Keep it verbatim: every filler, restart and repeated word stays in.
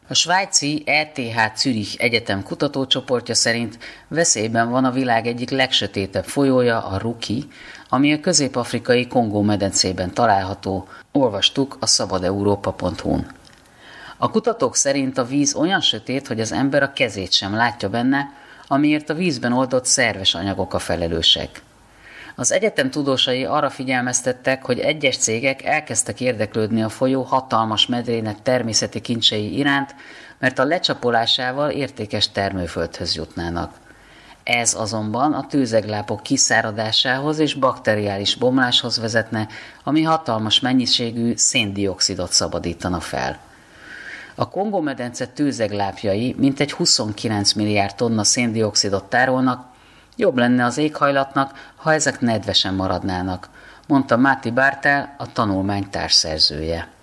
A svájci E T H Zürich Egyetem kutatócsoportja szerint veszélyben van a világ egyik legsötétebb folyója, a Ruki, ami a közép-afrikai Kongó medencében található, olvastuk a szabad európa pont hu-n. A kutatók szerint a víz olyan sötét, hogy az ember a kezét sem látja benne, amiért a vízben oldott szerves anyagok a felelősek. Az egyetem tudósai arra figyelmeztettek, hogy egyes cégek elkezdtek érdeklődni a folyó hatalmas medrének természeti kincsei iránt, mert a lecsapolásával értékes termőföldhöz jutnának. Ez azonban a tőzeglápok kiszáradásához és bakteriális bomláshoz vezetne, ami hatalmas mennyiségű széndioxidot szabadítana fel. A Kongó-medence tőzeglápjai mintegy huszonkilenc milliárd tonna széndioxidot tárolnak, jobb lenne az éghajlatnak, ha ezek nedvesen maradnának, mondta Máté Bartel, a tanulmány társszerzője.